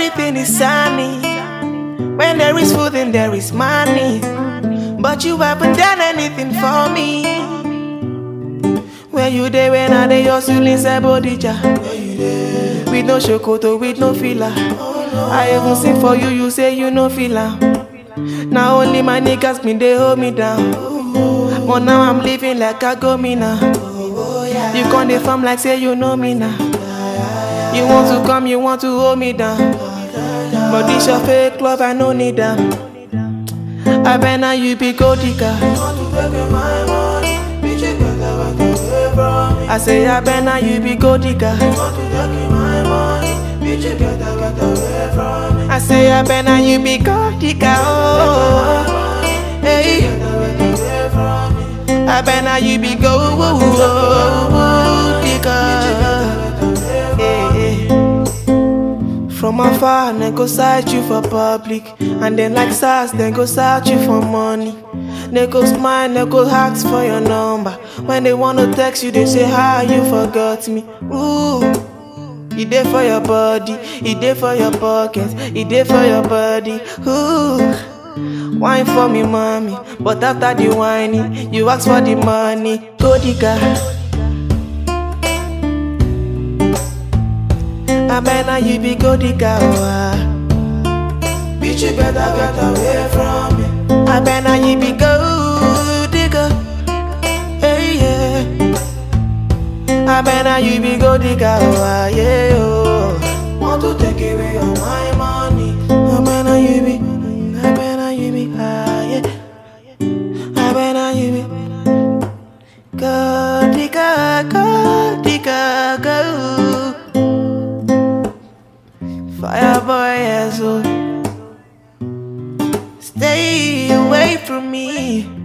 everything is sunny. When there is food, then there is money. But you haven't done anything for me. Where you there when I dey hustle inside Bodija? With no shokoto, with no filler. I even sing for you, you say you no filler. Now only my niggas been they hold me down. But now I'm living like a gomina. You can't defam like say you know me now. You want to come, you want to hold me down. But this your fake love, I no need them. I bet now you be gold digger. I say I bet now you be gold digger. I say I bet now you be gold digger. Oh, hey. I bet now you be gold digger. From afar, then go search you for public. And then like SARS, then go search you for money. They go smile, they go ask for your number. When they wanna text you, they say, how you forgot me. Ooh, he there for your body, he there for your pockets, he there for your body. Ooh, wine for me, mommy. But after the whining, you ask for the money. Go digger. I bet now you be gold digger. Bitch, you better get away from me. I bet now you be gold digger. Hey, yeah. I bet now you be gold digger. Yeah, oh. Want to take away all my money. I bet now you be, I bet now you be, yeah. I bet now you be gold digger, gold digger, gold. Fireboy, yes, oh. Stay away from me.